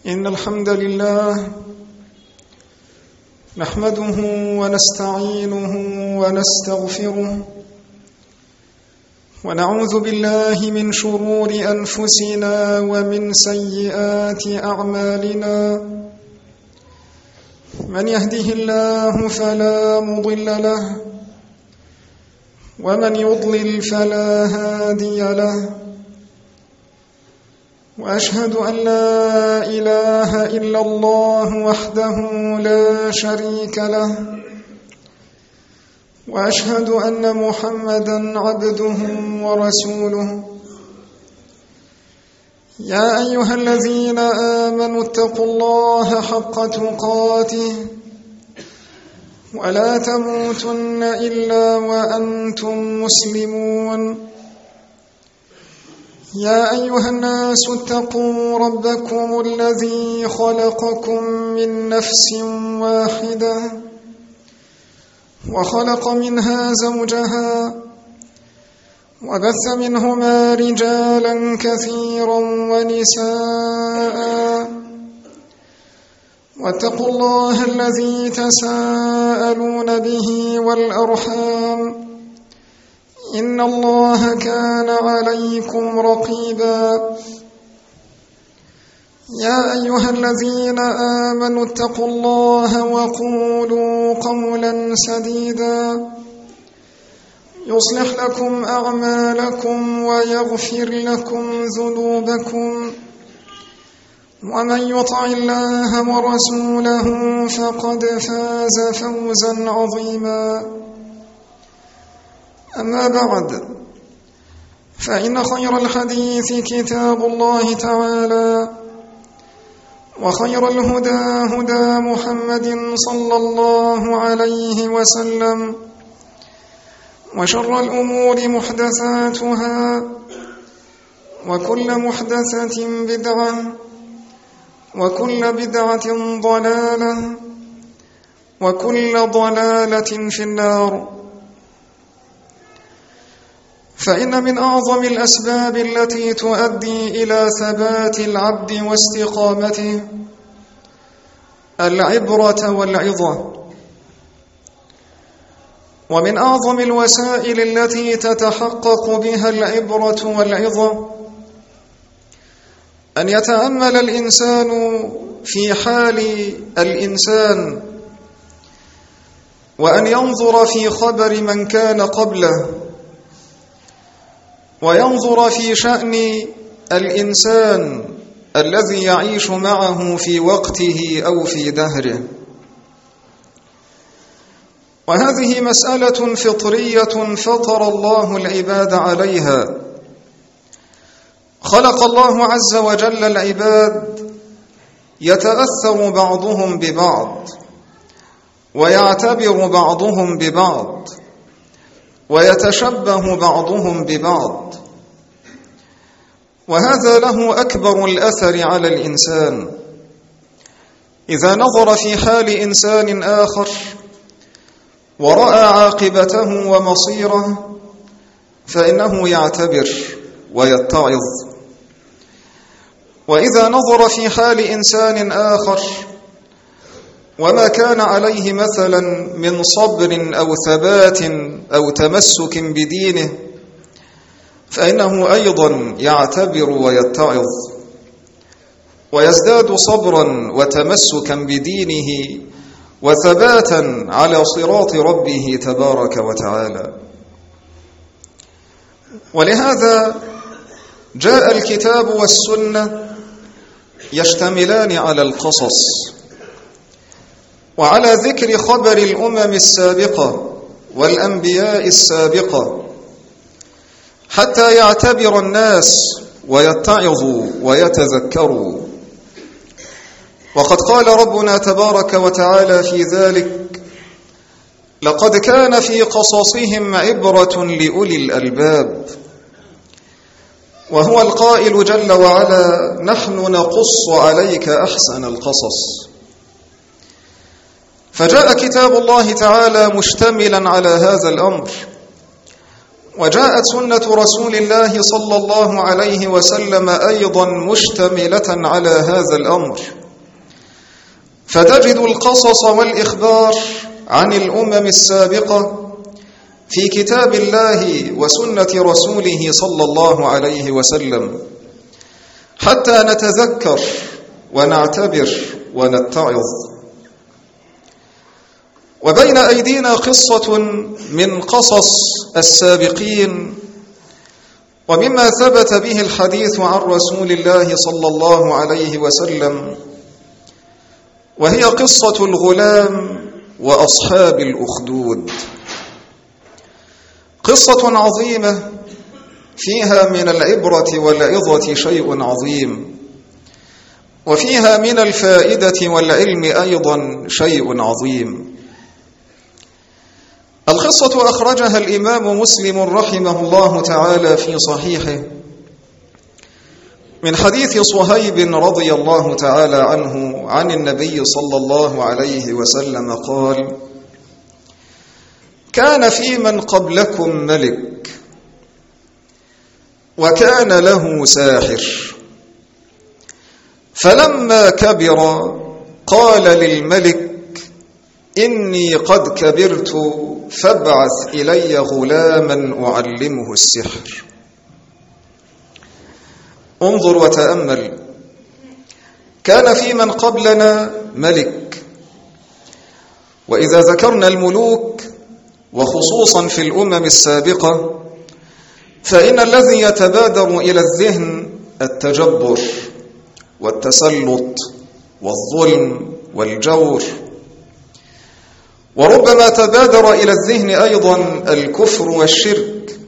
إن الحمد لله نحمده ونستعينه ونستغفره ونعوذ بالله من شرور أنفسنا ومن سيئات أعمالنا. من يهده الله فلا مضل له ومن يضلل فلا هادي له، وأشهد أن لا إله إلا الله وحده لا شريك له، وأشهد أن محمدًا عبده ورسوله. يا أيها الذين آمنوا اتقوا الله حق تقاته ولا تموتن إلا وأنتم مسلمون. يا أيها الناس اتقوا ربكم الذي خلقكم من نفس واحدة وخلق منها زوجها وبث منهما رجالا كثيرا ونساء، واتقوا الله الذي تساءلون به والأرحام إن الله كان عليكم رقيبا. يا أيها الذين آمنوا اتقوا الله وقولوا قولا سديدا يصلح لكم أعمالكم ويغفر لكم ذنوبكم، ومن يطع الله ورسوله فقد فاز فوزا عظيما. أما بعد، فإن خير الحديث كتاب الله تعالى، وخير الهدى هدى محمد صلى الله عليه وسلم، وشر الأمور محدثاتها، وكل محدثة بدعة، وكل بدعة ضلالة، وكل ضلالة في النار. فإن من أعظم الأسباب التي تؤدي إلى ثبات العبد واستقامته العبرة والعظة، ومن أعظم الوسائل التي تتحقق بها العبرة والعظة أن يتأمل الإنسان في حال الإنسان، وأن ينظر في خبر من كان قبله، وينظر في شأن الإنسان الذي يعيش معه في وقته أو في دهره. وهذه مسألة فطرية فطر الله العباد عليها. خلق الله عز وجل العباد يتأثر بعضهم ببعض، ويعتبر بعضهم ببعض، ويتشبه بعضهم ببعض، وهذا له أكبر الأثر على الإنسان. إذا نظر في حال إنسان آخر ورأى عاقبته ومصيره فإنه يعتبر ويتعظ، وإذا نظر في حال إنسان آخر وما كان عليه مثلا من صبر أو ثبات أو تمسك بدينه فإنه أيضا يعتبر ويتعظ، ويزداد صبرا وتمسكا بدينه وثباتا على صراط ربه تبارك وتعالى. ولهذا جاء الكتاب والسنة يشتملان على القصص وعلى ذكر خبر الأمم السابقة والأنبياء السابقة حتى يعتبر الناس ويتعظوا ويتذكروا. وقد قال ربنا تبارك وتعالى في ذلك: لقد كان في قصصهم عبرة لأولي الألباب. وهو القائل جل وعلا: نحن نقص عليك أحسن القصص. فجاء كتاب الله تعالى مشتملا على هذا الأمر، وجاءت سنة رسول الله صلى الله عليه وسلم أيضا مشتملة على هذا الأمر، فتجد القصص والإخبار عن الأمم السابقة في كتاب الله وسنة رسوله صلى الله عليه وسلم، حتى نتذكر ونعتبر ونتعظ. وبين أيدينا قصة من قصص السابقين، ومما ثبت به الحديث عن رسول الله صلى الله عليه وسلم، وهي قصة الغلام وأصحاب الأخدود. قصة عظيمة فيها من العبرة والعظة شيء عظيم، وفيها من الفائدة والعلم أيضا شيء عظيم. القصة أخرجها الإمام مسلم رحمه الله تعالى في صحيحه من حديث صهيب رضي الله تعالى عنه عن النبي صلى الله عليه وسلم قال: كان في من قبلكم ملك، وكان له ساحر، فلما كبر قال للملك: إني قد كبرت، فابعث إلي غلاما أعلمه السحر. انظر وتأمل، كان في من قبلنا ملك، وإذا ذكرنا الملوك وخصوصا في الأمم السابقة فإن الذي يتبادر إلى الذهن التجبر والتسلط والظلم والجور، وربما تبادر إلى الذهن أيضا الكفر والشرك،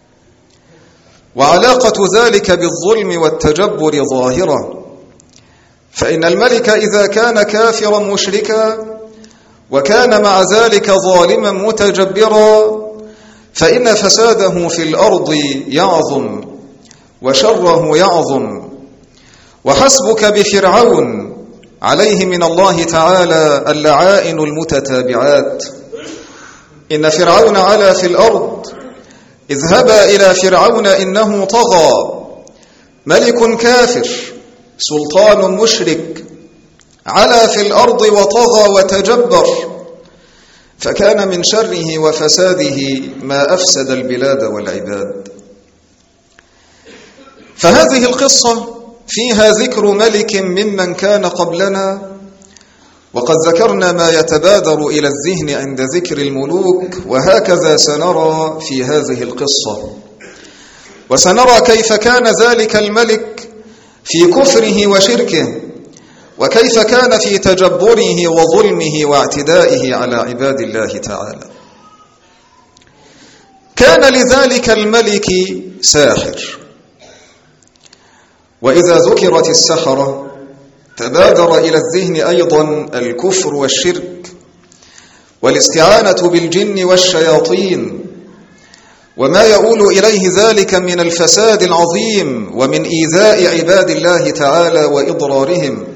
وعلاقة ذلك بالظلم والتجبر ظاهرة، فإن الملك إذا كان كافرا مشركا وكان مع ذلك ظالما متجبرا فإن فساده في الأرض يعظم وشره يعظم. وحسبك بفرعون عليه من الله تعالى اللعائن المتتابعات. إن فرعون علا في الأرض، اذهبا إلى فرعون إنه طغى، ملك كافر سلطان مشرك، علا في الأرض وطغى وتجبر، فكان من شره وفساده ما أفسد البلاد والعباد. فهذه القصة فيها ذكر ملك ممن كان قبلنا، وقد ذكرنا ما يتبادر إلى الذهن عند ذكر الملوك، وهكذا سنرى في هذه القصة، وسنرى كيف كان ذلك الملك في كفره وشركه، وكيف كان في تجبره وظلمه واعتدائه على عباد الله تعالى. كان لذلك الملك ساحر، وإذا ذكرت السحرة تبادر إلى الذهن أيضا الكفر والشرك والاستعانة بالجن والشياطين، وما يؤول إليه ذلك من الفساد العظيم ومن إيذاء عباد الله تعالى وإضرارهم.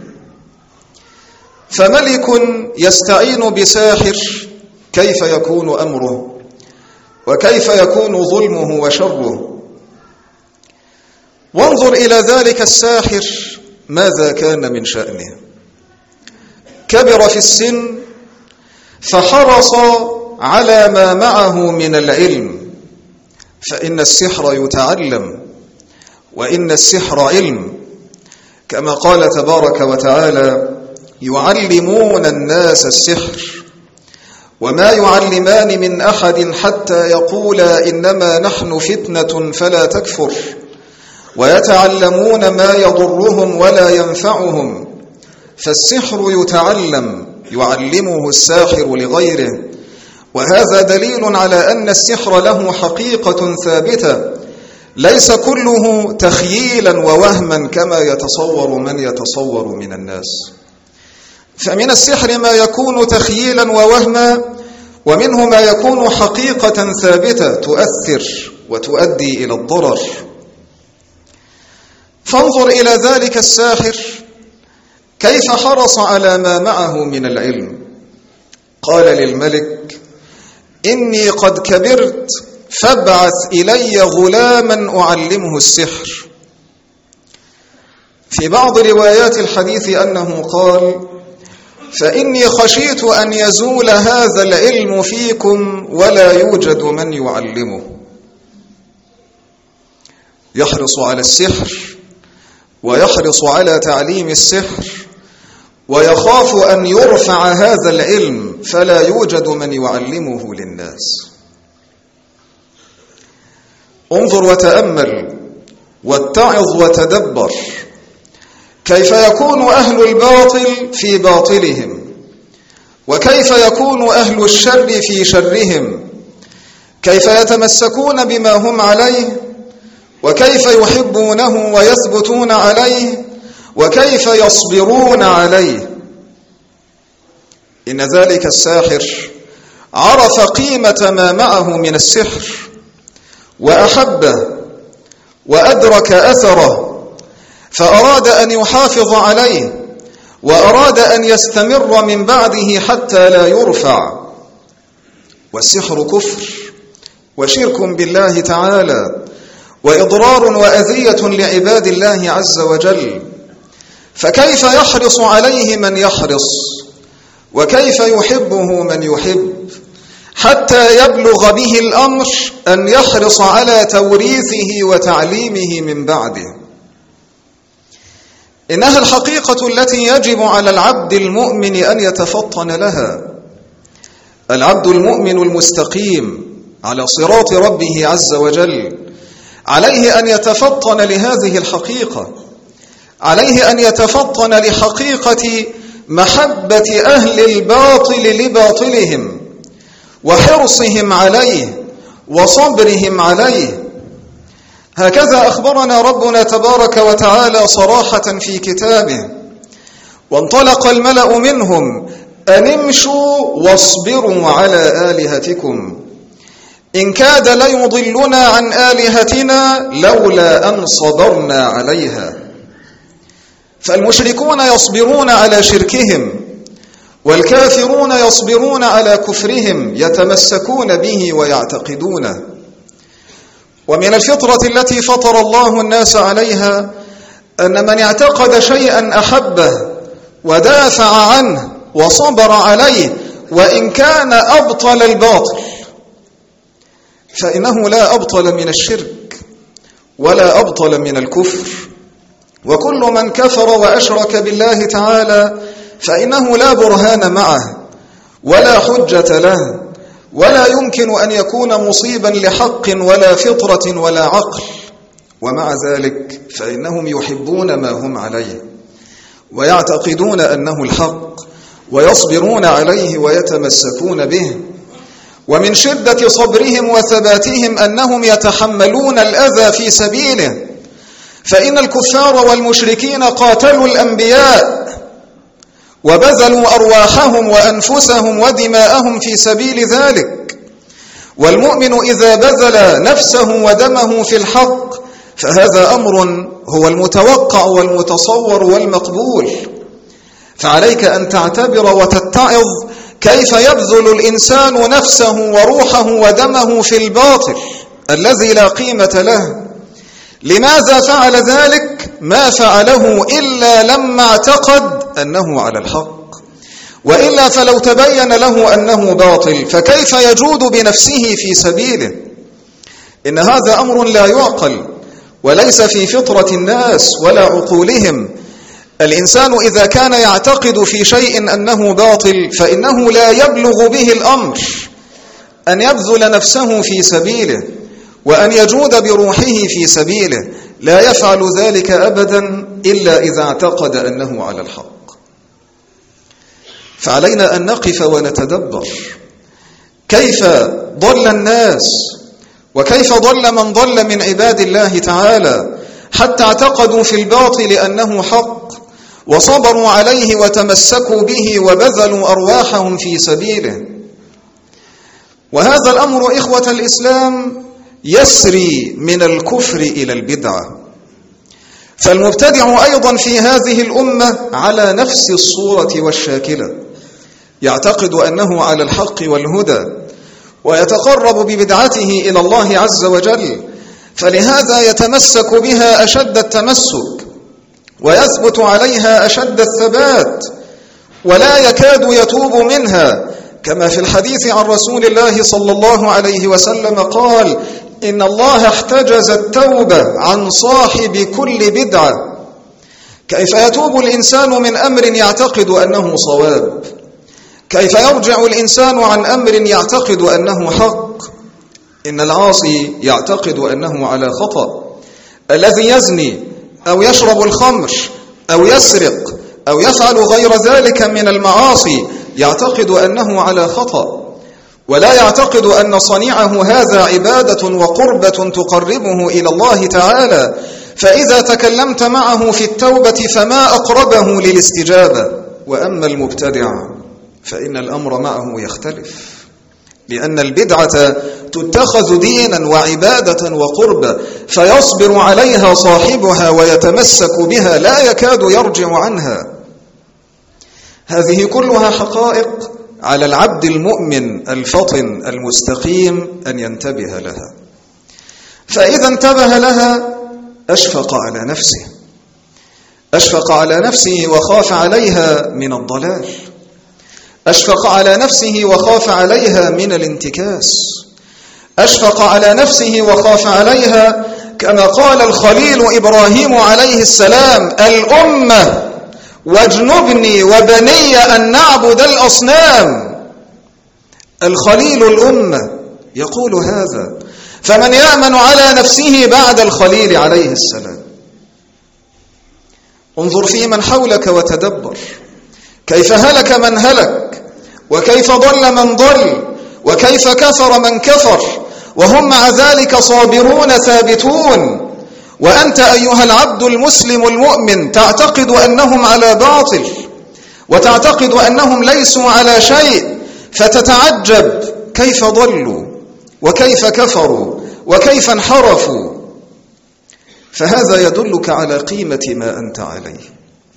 فملك يستعين بساحر كيف يكون أمره وكيف يكون ظلمه وشره؟ وانظر إلى ذلك الساحر ماذا كان من شأنه. كبر في السن فحرص على ما معه من العلم، فإن السحر يتعلم وإن السحر علم، كما قال تبارك وتعالى: يعلمون الناس السحر وما يعلمان من أحد حتى يقولا إنما نحن فتنة فلا تكفر ويتعلمون ما يضرهم ولا ينفعهم. فالسحر يتعلم، يعلمه الساحر لغيره، وهذا دليل على أن السحر له حقيقة ثابتة، ليس كله تخييلا ووهما كما يتصور من يتصور من الناس. فمن السحر ما يكون تخييلا ووهما، ومنه ما يكون حقيقة ثابتة تؤثر وتؤدي إلى الضرر. فانظر إلى ذلك الساحر كيف حرص على ما معه من العلم. قال للملك: إني قد كبرت، فابعث إلي غلاما أعلمه السحر. في بعض روايات الحديث أنه قال: فإني خشيت أن يزول هذا العلم فيكم ولا يوجد من يعلمه. يحرص على السحر ويحرص على تعليم السحر، ويخاف أن يرفع هذا العلم فلا يوجد من يعلمه للناس. انظر وتأمل واتعظ وتدبر كيف يكون أهل الباطل في باطلهم، وكيف يكون أهل الشر في شرهم، كيف يتمسكون بما هم عليه، وكيف يحبونه ويثبتون عليه، وكيف يصبرون عليه. إن ذلك الساحر عرف قيمة ما معه من السحر وأحبه وأدرك أثره، فأراد أن يحافظ عليه وأراد أن يستمر من بعده حتى لا يرفع. والسحر كفر وشرك بالله تعالى وإضرار وأذية لعباد الله عز وجل، فكيف يحرص عليه من يحرص، وكيف يحبه من يحب، حتى يبلغ به الأمر أن يحرص على توريثه وتعليمه من بعده. إنها الحقيقة التي يجب على العبد المؤمن أن يتفطن لها. العبد المؤمن المستقيم على صراط ربه عز وجل عليه أن يتفطن لهذه الحقيقة، عليه أن يتفطن لحقيقة محبة أهل الباطل لباطلهم، وحرصهم عليه وصبرهم عليه. هكذا أخبرنا ربنا تبارك وتعالى صراحة في كتابه: وانطلق الملأ منهم أن امشوا واصبروا على آلهتكم إن كاد ليضلنا عن آلهتنا لولا أن صبرنا عليها. فالمشركون يصبرون على شركهم، والكافرون يصبرون على كفرهم، يتمسكون به ويعتقدونه. ومن الفطرة التي فطر الله الناس عليها أن من اعتقد شيئا أحبه ودافع عنه وصبر عليه وإن كان أبطل الباطل، فإنه لا أبطل من الشرك ولا أبطل من الكفر. وكل من كفر وأشرك بالله تعالى فإنه لا برهان معه ولا حجة له، ولا يمكن أن يكون مصيبا لحق ولا فطرة ولا عقل. ومع ذلك فإنهم يحبون ما هم عليه ويعتقدون أنه الحق ويصبرون عليه ويتمسكون به. ومن شدة صبرهم وثباتهم أنهم يتحملون الأذى في سبيله، فإن الكفار والمشركين قاتلوا الأنبياء وبذلوا أرواحهم وأنفسهم ودماءهم في سبيل ذلك. والمؤمن إذا بذل نفسه ودمه في الحق فهذا أمر هو المتوقع والمتصور والمقبول. فعليك أن تعتبر وتتعظ كيف يبذل الإنسان نفسه وروحه ودمه في الباطل الذي لا قيمة له. لماذا فعل ذلك؟ ما فعله إلا لما اعتقد أنه على الحق، وإلا فلو تبين له أنه باطل فكيف يجود بنفسه في سبيله؟ إن هذا أمر لا يعقل وليس في فطرة الناس ولا عقولهم. الإنسان إذا كان يعتقد في شيء أنه باطل فإنه لا يبلغ به الأمر أن يبذل نفسه في سبيله وأن يجود بروحه في سبيله، لا يفعل ذلك أبدا إلا إذا اعتقد أنه على الحق. فعلينا أن نقف ونتدبر كيف ضل الناس وكيف ضل من ضل من عباد الله تعالى حتى اعتقدوا في الباطل أنه حق وصبروا عليه وتمسكوا به وبذلوا أرواحهم في سبيله. وهذا الأمر إخوة الإسلام يسري من الكفر إلى البدعة. فالمبتدع أيضا في هذه الأمة على نفس الصورة والشاكلة، يعتقد أنه على الحق والهدى ويتقرب ببدعته إلى الله عز وجل، فلهذا يتمسك بها أشد التمسك ويثبت عليها أشد الثبات ولا يكاد يتوب منها، كما في الحديث عن رسول الله صلى الله عليه وسلم قال: إن الله احتجز التوبة عن صاحب كل بدعة. كيف يتوب الإنسان من أمر يعتقد أنه صواب؟ كيف يرجع الإنسان عن أمر يعتقد أنه حق؟ إن العاصي يعتقد أنه على خطأ، الذي يزني أو يشرب الخمر أو يسرق أو يفعل غير ذلك من المعاصي يعتقد أنه على خطأ، ولا يعتقد أن صنيعه هذا عبادة وقربة تقربه إلى الله تعالى، فإذا تكلمت معه في التوبة فما أقربه للاستجابة. وأما المبتدع فإن الأمر معه يختلف، لأن البدعة تتخذ دينا وعبادة وقربة فيصبر عليها صاحبها ويتمسك بها لا يكاد يرجع عنها. هذه كلها حقائق على العبد المؤمن الفطن المستقيم أن ينتبه لها، فإذا انتبه لها أشفق على نفسه وخاف عليها من الضلال، أشفق على نفسه وخاف عليها من الانتكاس، أشفق على نفسه وخاف عليها كما قال الخليل إبراهيم عليه السلام: الأمة واجنبني وبني أن نعبد الأصنام. الخليل الأمة يقول هذا، فمن يأمن على نفسه بعد الخليل عليه السلام؟ انظر في من حولك وتدبر كيف هلك من هلك، وكيف ضل من ضل، وكيف كفر من كفر، وهم مع ذلك صابرون ثابتون. وأنت أيها العبد المسلم المؤمن تعتقد أنهم على باطل، وتعتقد أنهم ليسوا على شيء، فتتعجب كيف ضلوا وكيف كفروا وكيف انحرفوا. فهذا يدلك على قيمة ما أنت عليه.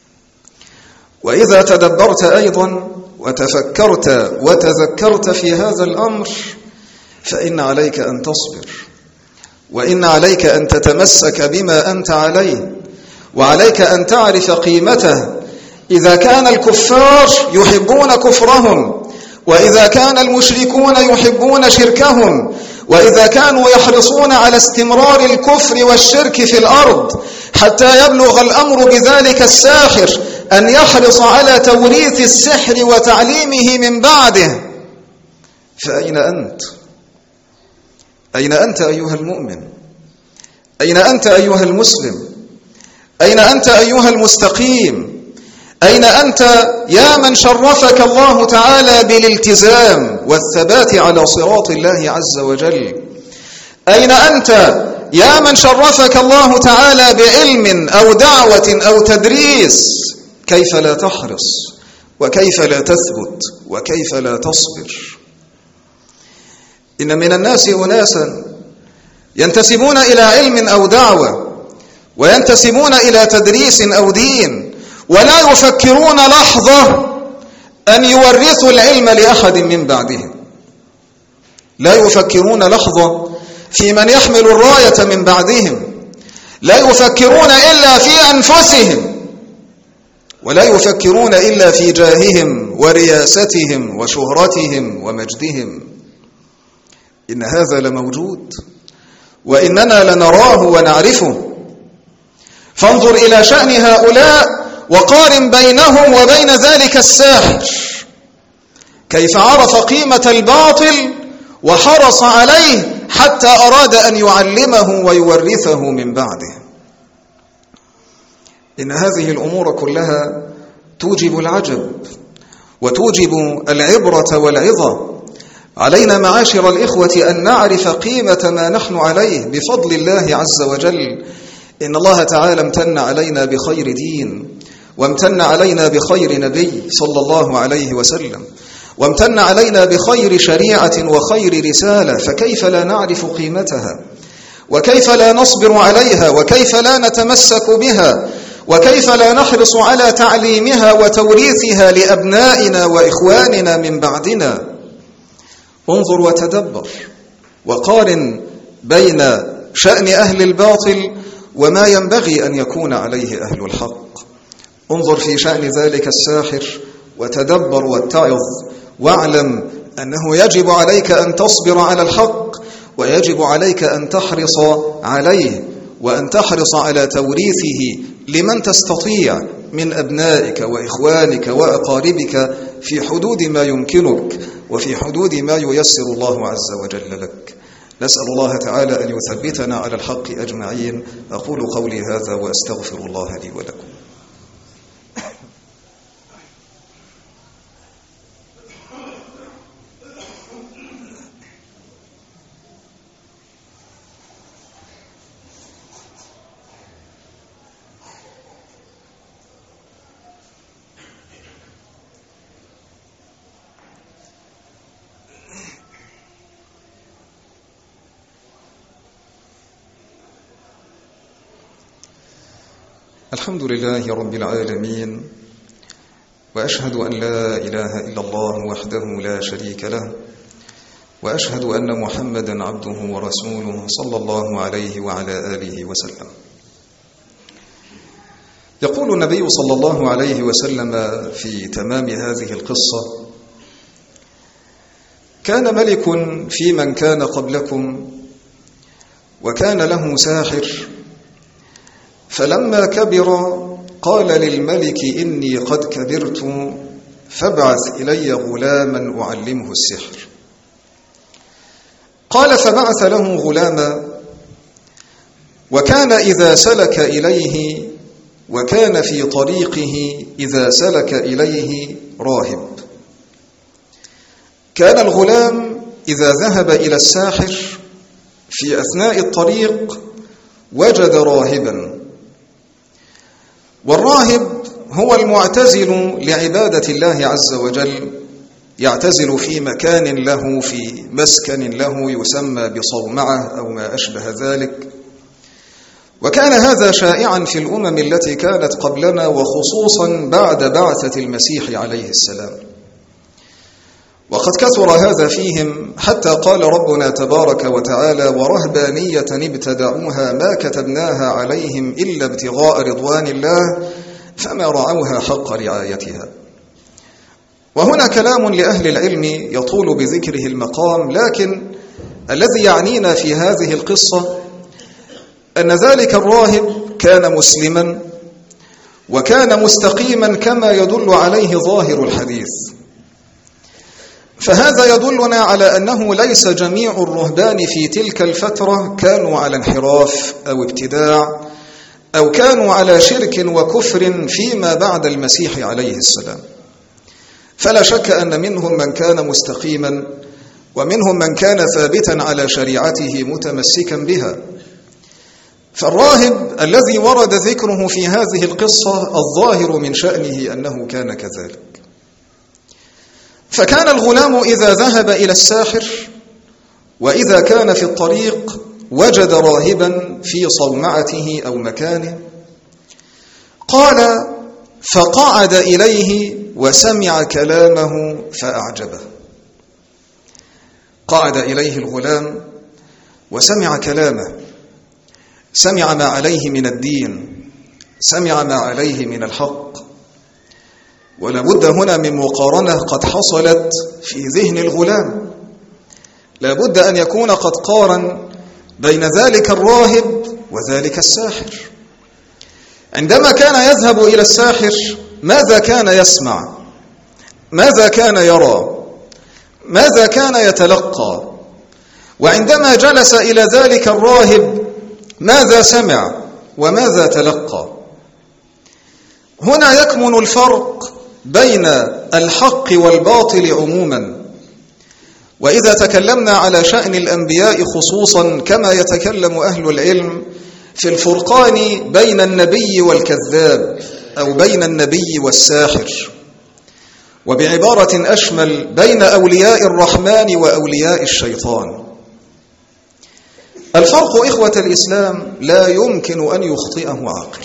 وإذا تدبرت أيضا وتفكرت وتذكرت في هذا الأمر فإن عليك أن تصبر، وإن عليك أن تتمسك بما أنت عليه، وعليك أن تعرف قيمته. إذا كان الكفار يحبون كفرهم، وإذا كان المشركون يحبون شركهم، وإذا كانوا يحرصون على استمرار الكفر والشرك في الأرض حتى يبلغ الأمر بذلك الساحر أن يحرص على توريث السحر وتعليمه من بعده، فأين أنت؟ أين أنت أيها المؤمن؟ أين أنت أيها المسلم؟ أين أنت أيها المستقيم؟ أين أنت يا من شرفك الله تعالى بالالتزام والثبات على صراط الله عز وجل؟ أين أنت يا من شرفك الله تعالى بعلم أو دعوة أو تدريس؟ كيف لا تحرص وكيف لا تثبت وكيف لا تصبر؟ إن من الناس أناسا ينتسبون إلى علم أو دعوة، وينتسبون إلى تدريس أو دين، ولا يفكرون لحظة أن يورثوا العلم لأحد من بعدهم، لا يفكرون لحظة في من يحمل الراية من بعدهم، لا يفكرون إلا في أنفسهم، ولا يفكرون إلا في جاههم ورياستهم وشهرتهم ومجدهم. إن هذا لموجود، وإننا لنراه ونعرفه. فانظر إلى شأن هؤلاء وقارن بينهم وبين ذلك الساحر، كيف عرف قيمة الباطل وحرص عليه حتى أراد أن يعلمه ويورثه من بعده. إن هذه الأمور كلها توجب العجب وتوجب العبرة والعظة. علينا معاشر الإخوة أن نعرف قيمة ما نحن عليه بفضل الله عز وجل. إن الله تعالى امتن علينا بخير دين، وامتن علينا بخير نبي صلى الله عليه وسلم، وامتن علينا بخير شريعة وخير رسالة، فكيف لا نعرف قيمتها؟ وكيف لا نصبر عليها؟ وكيف لا نتمسك بها؟ وكيف لا نحرص على تعليمها وتوريثها لأبنائنا وإخواننا من بعدنا؟ انظر وتدبر وقارن بين شأن أهل الباطل وما ينبغي أن يكون عليه أهل الحق. انظر في شأن ذلك الساحر وتدبر واتعظ، واعلم أنه يجب عليك أن تصبر على الحق، ويجب عليك أن تحرص عليه، وأن تحرص على توريثه لمن تستطيع من أبنائك وإخوانك وأقاربك في حدود ما يمكنك وفي حدود ما ييسر الله عز وجل لك. نسأل الله تعالى أن يثبتنا على الحق أجمعين. أقول قولي هذا وأستغفر الله لي ولكم. الحمد لله رب العالمين، وأشهد أن لا إله إلا الله وحده لا شريك له، وأشهد أن محمدا عبده ورسوله صلى الله عليه وعلى آله وسلم. يقول النبي صلى الله عليه وسلم في تمام هذه القصة: كان ملك في من كان قبلكم، وكان له ساحر، فلما كبر قال للملك: إني قد كبرت، فابعث إلي غلاما أعلمه السحر. قال: فبعث له غلاما، وكان إذا سلك إليه، وكان في طريقه إذا سلك إليه راهب. كان الغلام إذا ذهب إلى الساحر في أثناء الطريق وجد راهبا، والراهب هو المعتزل لعبادة الله عز وجل، يعتزل في مكان له، في مسكن له يسمى بصومعة أو ما أشبه ذلك. وكان هذا شائعا في الأمم التي كانت قبلنا، وخصوصا بعد بعثة المسيح عليه السلام. وقد كثر هذا فيهم حتى قال ربنا تبارك وتعالى: ورهبانية ابتدعوها ما كتبناها عليهم إلا ابتغاء رضوان الله فما رعوها حق رعايتها. وهنا كلام لأهل العلم يطول بذكره المقام، لكن الذي يعنينا في هذه القصة أن ذلك الراهب كان مسلما وكان مستقيما كما يدل عليه ظاهر الحديث. فهذا يدلنا على أنه ليس جميع الرهبان في تلك الفترة كانوا على انحراف أو ابتداع، أو كانوا على شرك وكفر فيما بعد المسيح عليه السلام. فلا شك أن منهم من كان مستقيما، ومنهم من كان ثابتا على شريعته متمسكا بها. فالراهب الذي ورد ذكره في هذه القصة الظاهر من شأنه أنه كان كذلك. فكان الغلام إذا ذهب إلى الساحر وإذا كان في الطريق وجد راهبا في صومعته أو مكانه. قال: فقعد إليه وسمع كلامه فأعجبه. قعد إليه الغلام وسمع كلامه، سمع ما عليه من الدين، سمع ما عليه من الحق. ولابد هنا من مقارنة قد حصلت في ذهن الغلام. لابد أن يكون قد قارن بين ذلك الراهب وذلك الساحر. عندما كان يذهب إلى الساحر ماذا كان يسمع؟ ماذا كان يرى؟ ماذا كان يتلقى؟ وعندما جلس إلى ذلك الراهب ماذا سمع وماذا تلقى؟ هنا يكمن الفرق بين الحق والباطل عموما. وإذا تكلمنا على شأن الأنبياء خصوصا كما يتكلم أهل العلم في الفرقان بين النبي والكذاب، أو بين النبي والساحر، وبعبارة أشمل بين أولياء الرحمن وأولياء الشيطان. الفرق إخوة الإسلام لا يمكن أن يخطئه عاقل.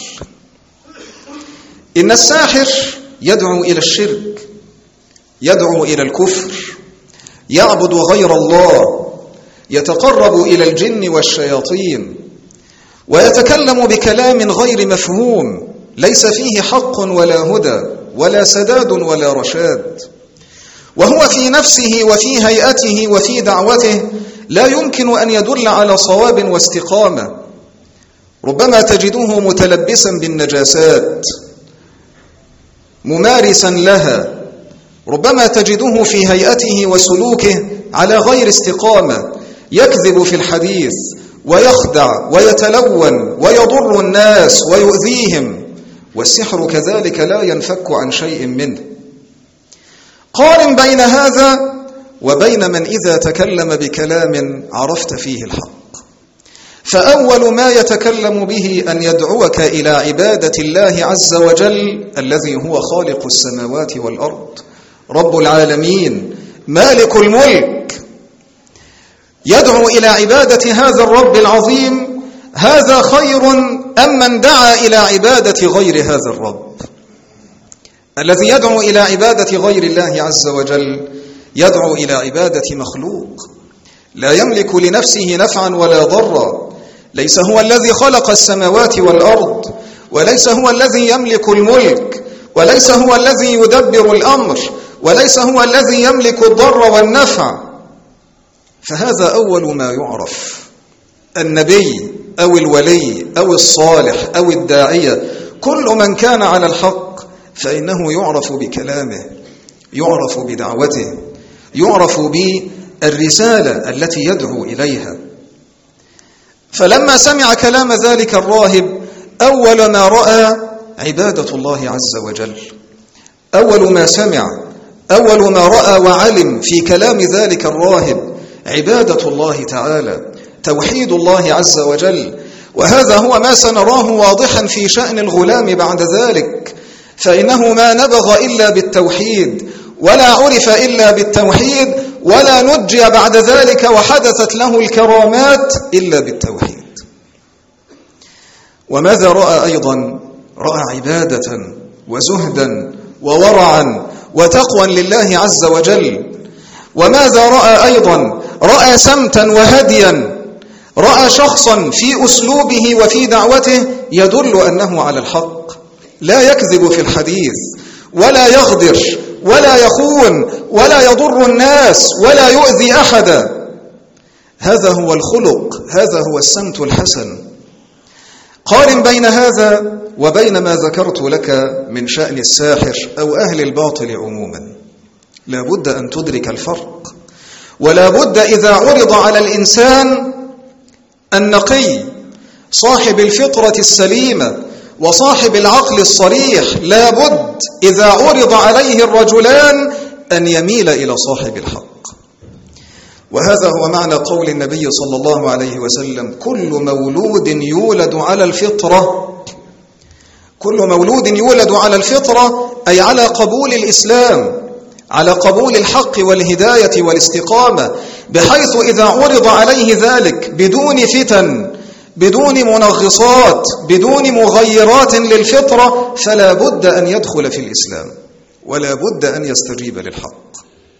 إن الساحر يدعو إلى الشرك، يدعو إلى الكفر، يعبد غير الله، يتقرب إلى الجن والشياطين، ويتكلم بكلام غير مفهوم ليس فيه حق ولا هدى ولا سداد ولا رشاد، وهو في نفسه وفي هيئته وفي دعوته لا يمكن أن يدل على صواب واستقامة. ربما تجده متلبسا بالنجاسات ممارسا لها، ربما تجده في هيئته وسلوكه على غير استقامة، يكذب في الحديث ويخدع ويتلون ويضر الناس ويؤذيهم، والسحر كذلك لا ينفك عن شيء منه. قارن بين هذا وبين من إذا تكلم بكلام عرفت فيه الحق، فأول ما يتكلم به أن يدعوك إلى عبادة الله عز وجل الذي هو خالق السماوات والأرض، رب العالمين، مالك الملك، يدعو إلى عبادة هذا الرب العظيم. هذا خير أم من دعا إلى عبادة غير هذا الرب؟ الذي يدعو إلى عبادة غير الله عز وجل يدعو إلى عبادة مخلوق لا يملك لنفسه نفعا ولا ضرا، ليس هو الذي خلق السماوات والأرض، وليس هو الذي يملك الملك، وليس هو الذي يدبر الأمر، وليس هو الذي يملك الضر والنفع. فهذا أول ما يعرف. النبي أو الولي أو الصالح أو الداعية، كل من كان على الحق فإنه يعرف بكلامه، يعرف بدعوته، يعرف بالرسالة التي يدعو إليها. فلما سمع كلام ذلك الراهب أول ما رأى عبادة الله عز وجل، أول ما سمع، أول ما رأى وعلم في كلام ذلك الراهب عبادة الله تعالى، توحيد الله عز وجل. وهذا هو ما سنراه واضحا في شأن الغلام بعد ذلك، فإنه ما نبغ إلا بالتوحيد، ولا عرف إلا بالتوحيد، ولا نجي بعد ذلك وحدثت له الكرامات إلا بالتوحيد. وماذا رأى أيضا؟ رأى عبادة وزهدا وورعا وتقوى لله عز وجل. وماذا رأى أيضا؟ رأى سمتا وهديا، رأى شخصا في أسلوبه وفي دعوته يدل أنه على الحق، لا يكذب في الحديث ولا يغدر ولا يخون ولا يضر الناس ولا يؤذي أحدا. هذا هو الخلق، هذا هو السمت الحسن. قارن بين هذا وبين ما ذكرت لك من شأن الساحر أو أهل الباطل عموما. لا بد أن تدرك الفرق، ولا بد إذا عرض على الإنسان النقي صاحب الفطرة السليمة وصاحب العقل الصريح، لا بد إذا عرض عليه الرجلان أن يميل إلى صاحب الحق. وهذا هو معنى قول النبي صلى الله عليه وسلم: كل مولود يولد على الفطرة. كل مولود يولد على الفطرة أي على قبول الإسلام، على قبول الحق والهداية والاستقامة، بحيث إذا عرض عليه ذلك بدون فتن، بدون منغصات، بدون مغيرات للفطرة، فلا بد أن يدخل في الإسلام، ولا بد أن يستجيب للحق.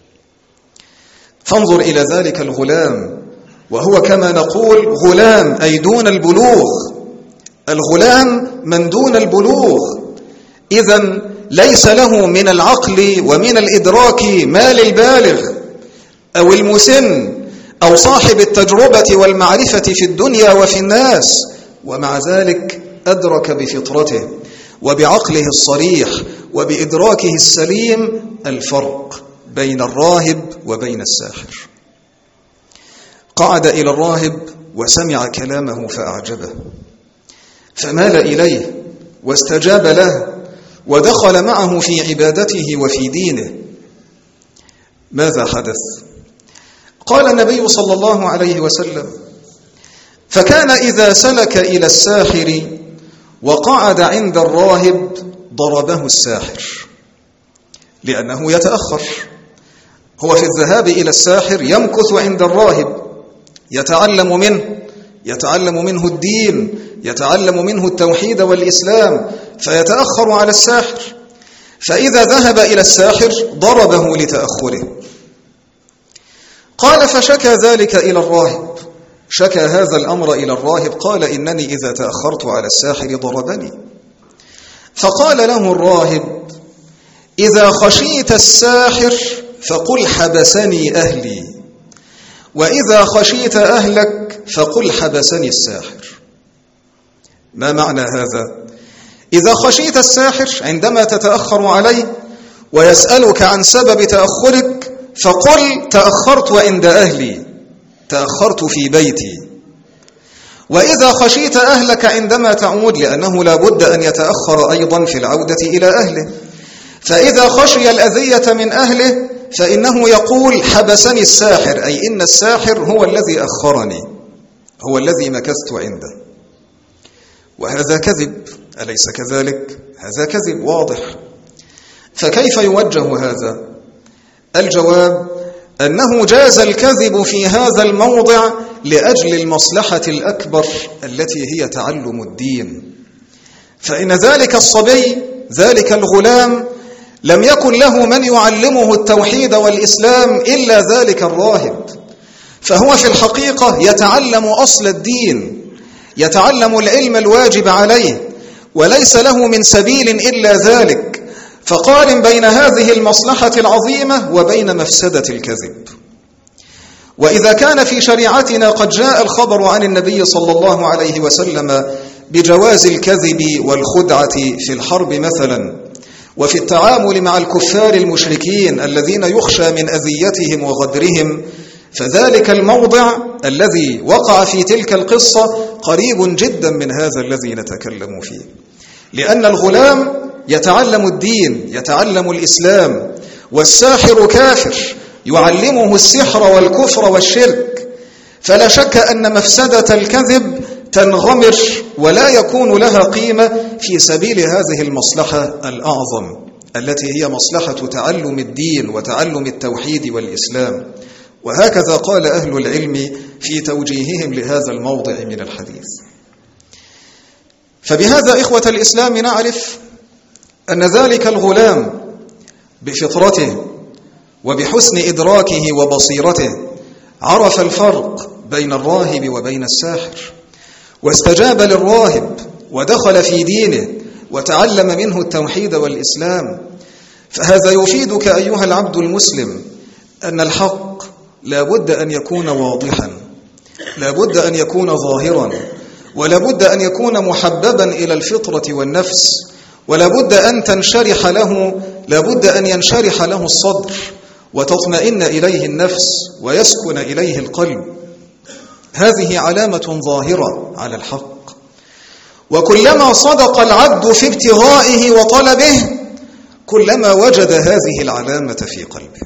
فانظر إلى ذلك الغلام، وهو كما نقول غلام أي دون البلوغ، الغلام من دون البلوغ، إذن ليس له من العقل ومن الإدراك ما للبالغ أو المسن أو صاحب التجربة والمعرفة في الدنيا وفي الناس، ومع ذلك أدرك بفطرته وبعقله الصريح وبإدراكه السليم الفرق بين الراهب وبين الساحر. قعد إلى الراهب وسمع كلامه فأعجبه، فمال إليه واستجاب له ودخل معه في عبادته وفي دينه. ماذا حدث؟ قال النبي صلى الله عليه وسلم: فكان إذا سلك إلى الساحر وقعد عند الراهب ضربه الساحر، لأنه يتأخر. هو في الذهاب إلى الساحر يمكث عند الراهب، يتعلم منه الدين، يتعلم منه التوحيد والإسلام، فيتأخر على الساحر. فإذا ذهب إلى الساحر ضربه لتأخره. قال فشكى ذلك إلى الراهب، شكى هذا الأمر إلى الراهب، قال إنني إذا تأخرت على الساحر ضربني. فقال له الراهب إذا خشيت الساحر فقل حبسني أهلي، وإذا خشيت أهلك فقل حبسني الساحر. ما معنى هذا؟ إذا خشيت الساحر عندما تتأخر عليه ويسألك عن سبب تأخرك فقل تأخرت عند أهلي، تأخرت في بيتي. وإذا خشيت أهلك عندما تعود، لأنه لا بد أن يتأخر أيضا في العودة إلى أهله، فإذا خشي الأذية من أهله فإنه يقول حبسني الساحر، أي إن الساحر هو الذي أخرني، هو الذي مكثت عنده. وهذا كذب، أليس كذلك؟ هذا كذب واضح. فكيف يوجه هذا؟ الجواب أنه جاز الكذب في هذا الموضع لأجل المصلحة الأكبر التي هي تعلم الدين. فإن ذلك الصبي، ذلك الغلام، لم يكن له من يعلمه التوحيد والإسلام إلا ذلك الراهب، فهو في الحقيقة يتعلم أصل الدين، يتعلم العلم الواجب عليه، وليس له من سبيل إلا ذلك. فقارن بين هذه المصلحة العظيمة وبين مفسدة الكذب. وإذا كان في شريعتنا قد جاء الخبر عن النبي صلى الله عليه وسلم بجواز الكذب والخدعة في الحرب مثلا، وفي التعامل مع الكفار المشركين الذين يخشى من أذيتهم وغدرهم، فذلك الموضع الذي وقع في تلك القصة قريب جدا من هذا الذي نتكلم فيه، لأن الغلام يتعلم الدين، يتعلم الإسلام، والساحر كافر يعلمه السحر والكفر والشرك. فلا شك أن مفسدة الكذب تنغمر ولا يكون لها قيمة في سبيل هذه المصلحة الأعظم التي هي مصلحة تعلم الدين وتعلم التوحيد والإسلام. وهكذا قال أهل العلم في توجيههم لهذا الموضع من الحديث. فبهذا إخوة الإسلام نعرف أن ذلك الغلام بفطرته وبحسن إدراكه وبصيرته عرف الفرق بين الراهب وبين الساحر، واستجاب للراهب ودخل في دينه وتعلم منه التوحيد والإسلام. فهذا يفيدك أيها العبد المسلم أن الحق لا بد أن يكون واضحا، لا بد أن يكون ظاهرا، ولا بد أن يكون محببا إلى الفطرة والنفس، ولا بد أن تنشرح له، لا بد أن ينشرح له الصدر وتطمئن إليه النفس ويسكن إليه القلب. هذه علامة ظاهرة على الحق. وكلما صدق العبد في ابتغائه وطلبه كلما وجد هذه العلامة في قلبه.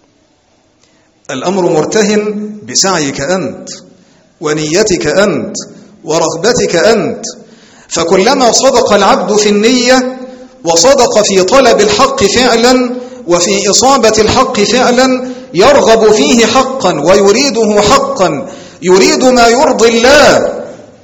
الأمر مرتهن بسعيك أنت ونيتك أنت ورغبتك أنت. فكلما صدق العبد في النية وصدق في طلب الحق فعلا وفي إصابة الحق فعلا يرغب فيه حقا ويريده حقا، يريد ما يرضي الله،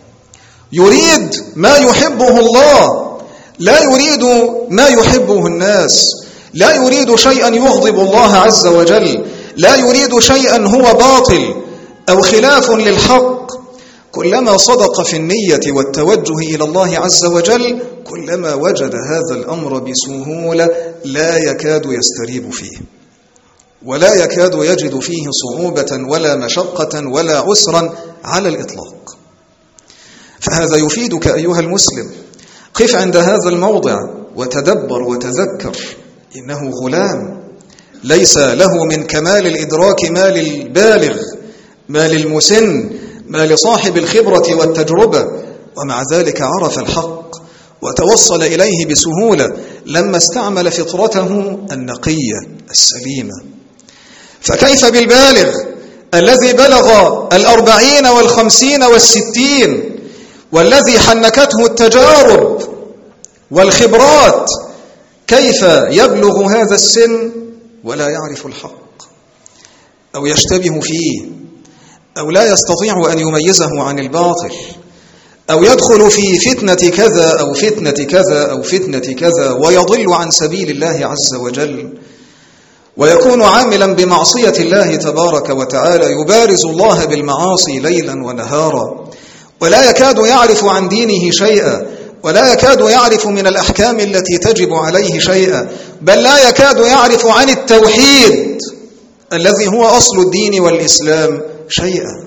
يريد ما يحبه الله، لا يريد ما يحبه الناس، لا يريد شيئا يغضب الله عز وجل، لا يريد شيئا هو باطل أو خلاف للحق. كلما صدق في النية والتوجه إلى الله عز وجل كلما وجد هذا الأمر بسهولة لا يكاد يستريب فيه، ولا يكاد يجد فيه صعوبة ولا مشقة ولا عسرا على الإطلاق. فهذا يفيدك أيها المسلم. قف عند هذا الموضع وتدبر وتذكر إنه غلام ليس له من كمال الإدراك ما للبالغ، ما للمسن، ما لصاحب الخبرة والتجربة، ومع ذلك عرف الحق وتوصل إليه بسهولة لما استعمل فطرته النقية السليمة. فكيف بالبالغ الذي بلغ 40 و50 و60 والذي حنكته التجارب والخبرات، كيف يبلغ هذا السن ولا يعرف الحق أو يشتبه فيه أو لا يستطيع أن يميزه عن الباطل، أو يدخل في فتنة كذا أو فتنة كذا أو فتنة كذا ويضل عن سبيل الله عز وجل؟ ويكون عاملا بمعصية الله تبارك وتعالى، يبارز الله بالمعاصي ليلا ونهارا، ولا يكاد يعرف عن دينه شيئا، ولا يكاد يعرف من الأحكام التي تجب عليه شيئا، بل لا يكاد يعرف عن التوحيد الذي هو أصل الدين والإسلام شيئا.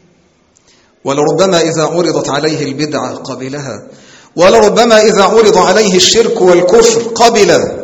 ولربما إذا عرضت عليه البدعة قبلها، ولربما إذا عرض عليه الشرك والكفر قبله.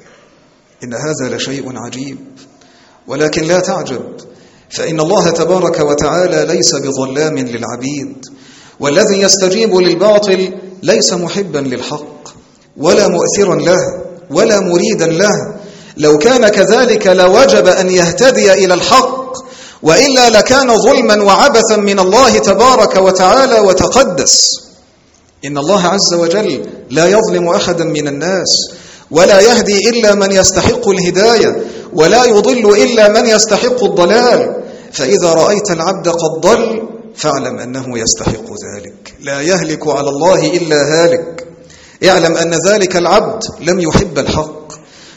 إن هذا لشيء عجيب، ولكن لا تعجب، فإن الله تبارك وتعالى ليس بظلام للعبيد، والذي يستجيب للباطل ليس محبا للحق ولا مؤثرا له ولا مريدا له. لو كان كذلك لوجب أن يهتدي إلى الحق، وإلا لكان ظلما وعبثا من الله تبارك وتعالى وتقدس. إن الله عز وجل لا يظلم أحدا من الناس، ولا يهدي إلا من يستحق الهداية، ولا يضل إلا من يستحق الضلال. فإذا رأيت العبد قد ضل فاعلم أنه يستحق ذلك، لا يهلك على الله إلا هالك. اعلم أن ذلك العبد لم يحب الحق،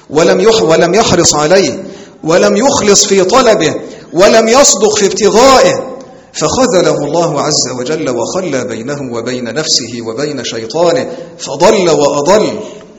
ولم يحرص عليه، ولم يخلص في طلبه، ولم يصدق في ابتغائه، فخذله الله عز وجل وخلى بينه وبين نفسه وبين شيطانه، فضل وأضل.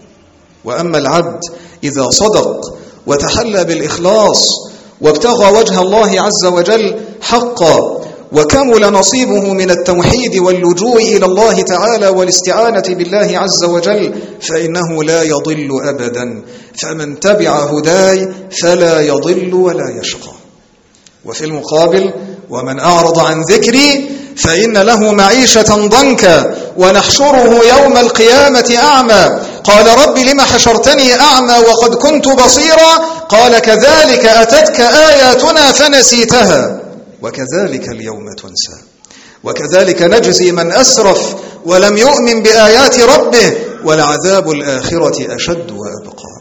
وأما العبد إذا صدق وتحلى بالإخلاص وابتغى وجه الله عز وجل حقا، وكمل نصيبه من التوحيد واللجوء إلى الله تعالى والاستعانة بالله عز وجل، فإنه لا يضل أبدا. فمن تبع هداي فلا يضل ولا يشقى. وفي المقابل: ومن أعرض عن ذكري فإن له معيشة ضنكا ونحشره يوم القيامة أعمى. قال: رب لم حشرتني أعمى وقد كنت بصيرا؟ قال: كذلك أتتك آياتنا فنسيتها وكذلك اليوم تنسى. وكذلك نجزي من أسرف ولم يؤمن بآيات ربه، ولعذاب الآخرة أشد وأبقى.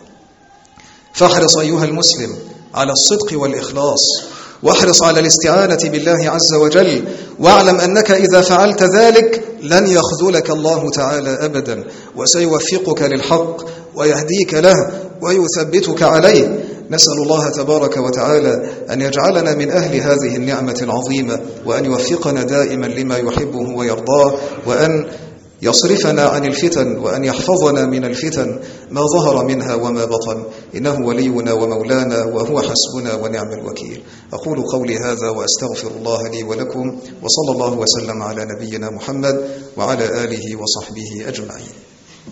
فاحرص أيها المسلم على الصدق والإخلاص، واحرص على الاستعانة بالله عز وجل، واعلم أنك إذا فعلت ذلك لن يخذلك الله تعالى أبدا، وسيوفقك للحق ويهديك له ويثبتك عليه. نسأل الله تبارك وتعالى أن يجعلنا من أهل هذه النعمة العظيمة، وأن يوفقنا دائما لما يحبه ويرضاه، وأن يصرفنا عن الفتن، وأن يحفظنا من الفتن ما ظهر منها وما بطن، إنه ولينا ومولانا وهو حسبنا ونعم الوكيل. أقول قولي هذا وأستغفر الله لي ولكم، وصلى الله وسلم على نبينا محمد وعلى آله وصحبه أجمعين.